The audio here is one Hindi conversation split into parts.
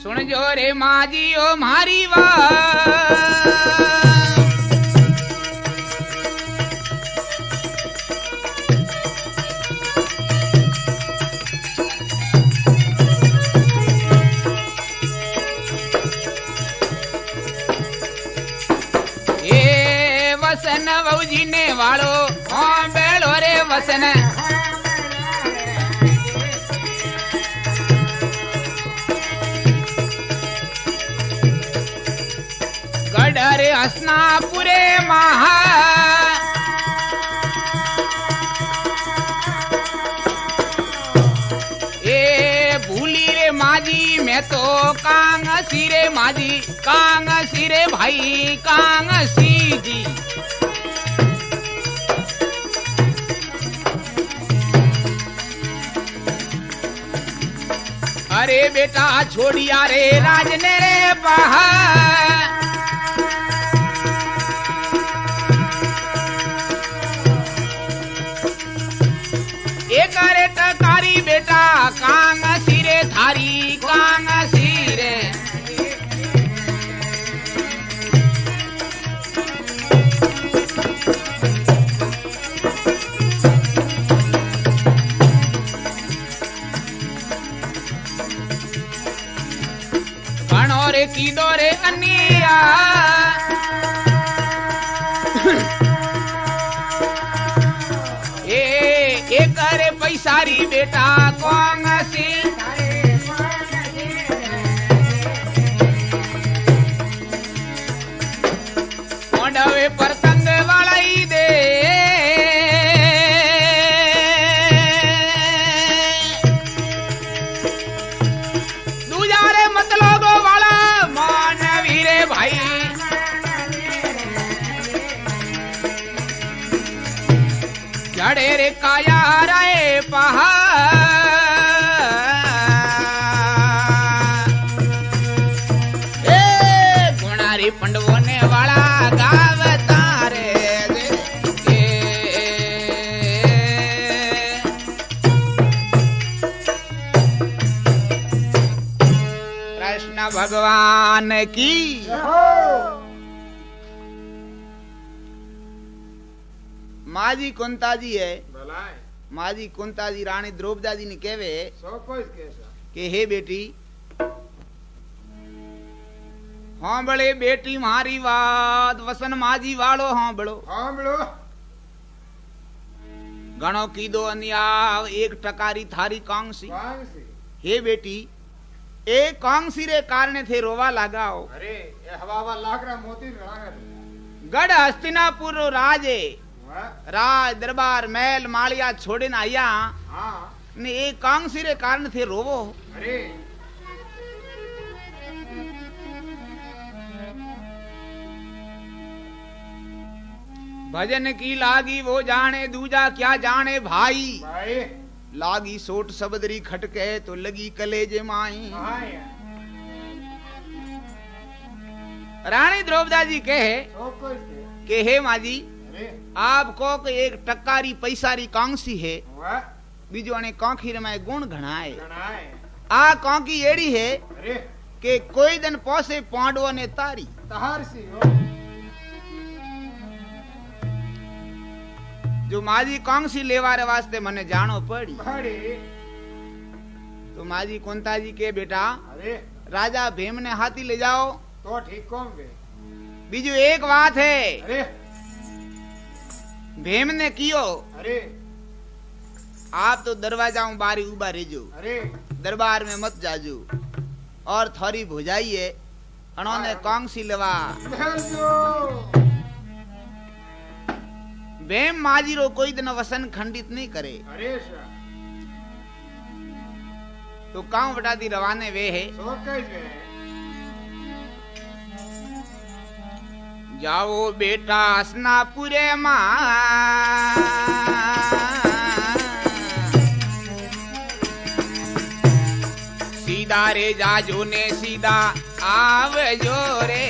सुन जो रे माजी ओ मारी बात वसन वौजी ने वालो हाँ बेड़ो रे वसन गढ़ हसनापुरे महा ए भूली रे माजी मैं तो कांग सिरे माजी कांग सिरे भाई कांग सी जी अरे बेटा छोड़िया रे राजने रे पहा एक रे टकारी बेटा कांग सिरे थारी कांग सिरे रे की डोरे अनिया ए करे पैसारी बेटा कौन सी ओडवे परतंग वाला ही दे दूजारे मतलब भाई चढ़े रे काया रे पहा ए गुणारी पंडवोने वाला गावता रे कृष्ण भगवान की माजी कुंता जी है माजी कुंता जी रानी द्रौपदी जी ने कहवे कि हे बेटी हाँ बड़े बेटी मारी बात वसन माजी वालो हाँ बड़ो गणो की दो अन्या एक टकारी थारी कांसी हे बेटी एक कांसी रे कारण थे रोवा लगाओ अरे ये हवावा लाकड़ा मोती गढ़ हस्तिनापुर राजे राज दरबार महल मालिया छोड़े ना आया ने एक कांसी रे कारण थे रोवो अरे भजन की लागी वो जाने दूजा क्या जाने भाई भाई लागी सोट सबदरी खटके तो लगी कलेजे माई रानी द्रौपदी जी कहे कि हे माजी आपको एक टक्कारी पैसारी कांसी है बीजो ने कांखी में गुण घणाए आ कांकी एड़ी है कि कोई दिन पोसे पांडवों ने तारी जो माजी कांसी लेवारे वास्ते मने जानो पड़ी तो माजी कुंता जी के बेटा राजा भीम ने हाथी ले जाओ तो ठीक कौन बीजू एक बात है भीम ने कियो अरे आप तो दरवाजा बारी उबा रेजो अरे दरबार में मत जाजो और थोड़ी भुजाइए उन्होंने कांसी लवा भीम माजी रो कोई दिन वसन खंडित नहीं करे अरे तो काऊ बटा दी रवाने वे है जाओ बेटा हसनापुरे मां सीधा रे जाजो ने सीधा आवजो रे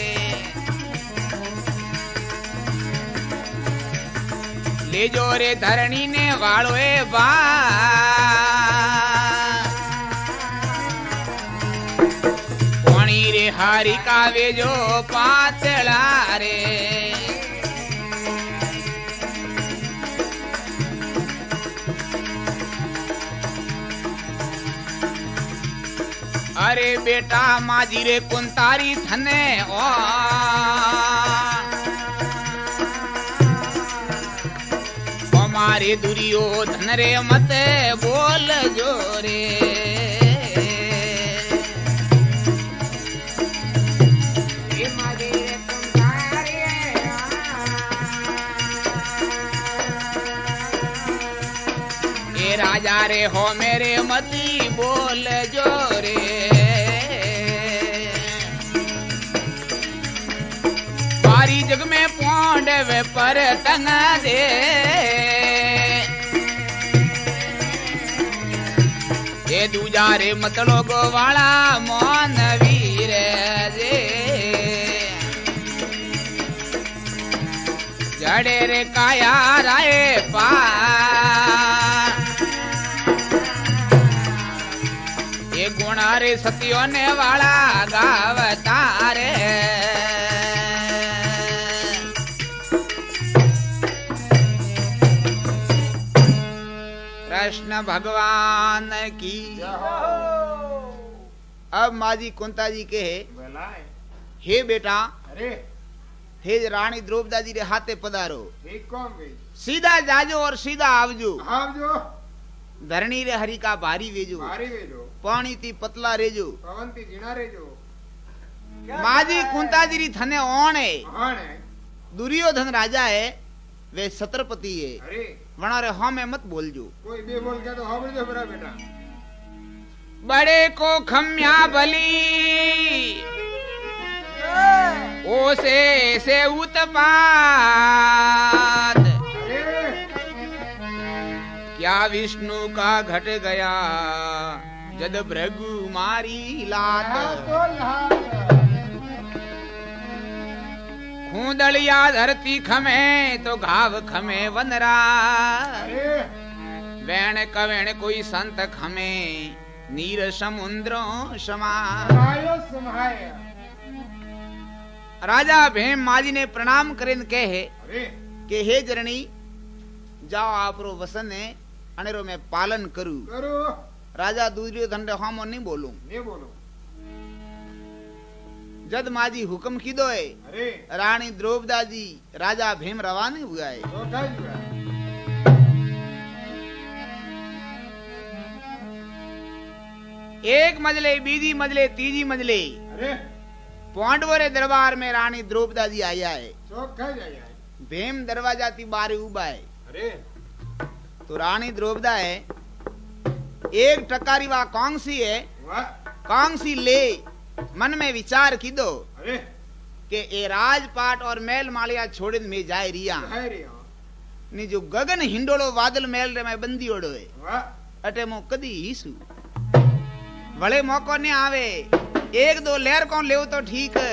ले जो रे धरणी ने वालो ए बा हरि का वे जो पातला रे अरे बेटा माजी रे कुंतारी थने ओ हमारे दुर्योधन रे मत बोल जो रे ए राजा रे हो मेरे मती बोल जो रे बारी जग में पोंड वे पर तंग दे ये दूजा रे मतलो गो वाला मोन वीर जे जड़े रे काया राय पा ये गुणा रे सतियों ने वाला गावता रे कृष्ण भगवान की। अब माजी कुंता जी के हे बेटा अरे हे रानी द्रौपदा जी रे हाथे पधारो ठीक कौन गई सीधा जाजो और सीधा आवजो आवजो धरणी रे हरि का भारी वेजो पानी ती पतला रेजो पवन ती जीना रेजो माजी कुंता जी री थने ओण है दुर्योधन राजा है वे छत्रपति है अरे वना रे हाँ में मत बोल जो कोई भी बोल के तो हाँ बोल जो बड़ा बेटा बड़े को खम्या बली ओसे से उत्पात क्या विष्णु का घट गया जद भृगु मारी लात खूंदलिया धरती खमे तो घाव खमे वनरा वैण कवेण कोई संत खमे नीर समुद्रों समा राजा भीम माजी ने प्रणाम करेन कहे कि हे जरणी जाओ आपरो वसन है अनेरो मैं पालन करू राजा दुर्योधन रे हामो नहीं बोलूं जद माजी हुक्म कीदो है रानी द्रौपदा जी राजा भीम रवाने हुआ है एक मजले बीजी मजले तीजी मजले पांडवों रे दरबार में रानी द्रौपदा जी आया है भीम दरवाजा ती बारे उबा है तो रानी द्रौपदा है एक टकारी वा कांसी है कांसी ले मन में विचार की दो कि ए राजपाट और मेल मालिया छोड़ में जाए रिया नी जो गगन हिंडोलो बादल मेल रे मैं बंदी ओडो है अटे मो कदी हीसू भले मौको ने आवे एक दो लेर कौन ले तो ठीक है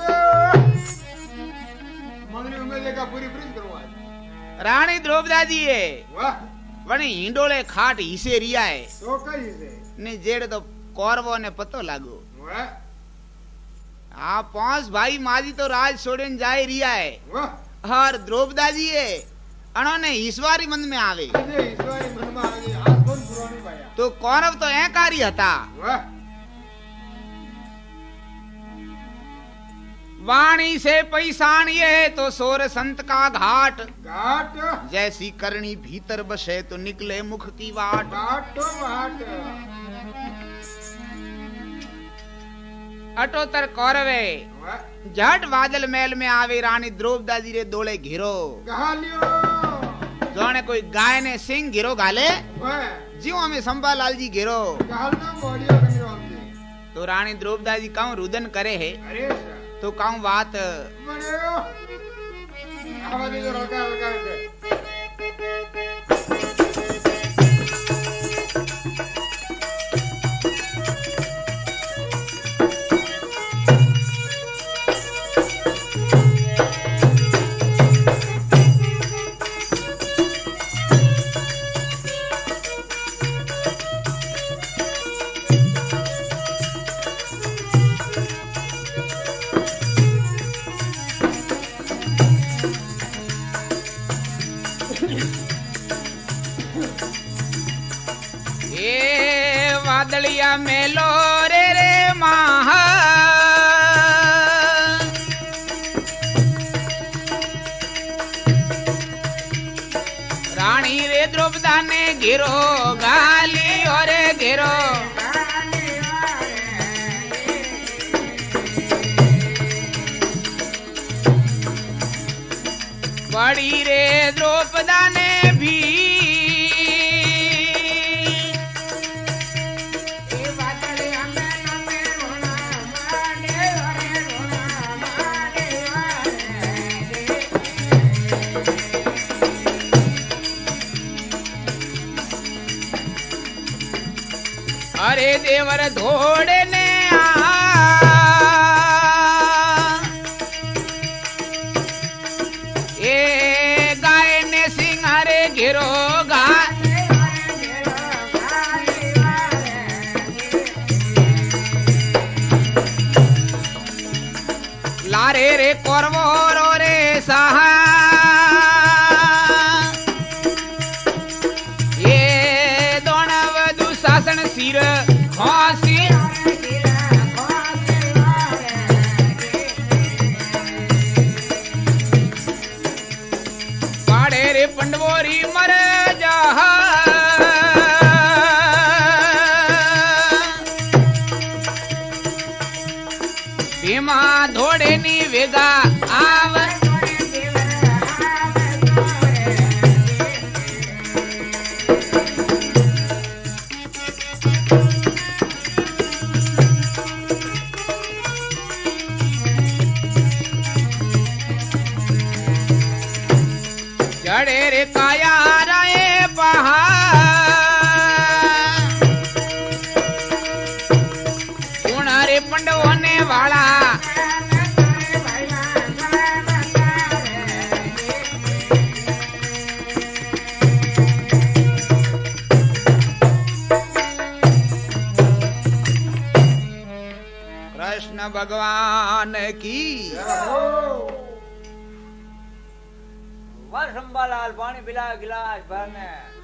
रानी द्रौपदा जी है वनी हिंडोले खाट हिसे रिया है ने जेड़ तो कौरवों ने पतो लागो हाँ 5 भाई माजी तो राज छोड़े जाए रिया है और द्रौपदा जी है उन्होंने ईश्वरी मन में आवे तो कौरव तो एकारी हता वाणी से पैसान ये तो सोर संत का घाट जैसी करनी भीतर बसे तो निकले मुख की वाट अटोतर कौरवे झट बादल मेल में आवे रानी द्रौपदा जी रे दोले घिरो जोने कोई गाय ने सिंह घिरो गाले जीव हमें संभा लाल जी घिरो तो रानी द्रौपदा जी कहूं रुदन करे है तो कहूं बात मेलो रे रे महा रानी रे द्रौपदा ने घेरो गाली और घेरो बड़ी रे द्रौपदा ने भी अरे देवर धोड़े ने ए गाय ने सिंगारे घेरो लारे रे कोरवो रो रे सहा ये दोनव दुशासन सिर खांसी पाड़े रे पंडवोरी मर जा भीमा धोड़े नी वेगा आव जड़े रे काया राय पहा रे पंडव होने वाला कृष्ण भगवान की संभालाल पानी पिला गिलास भरने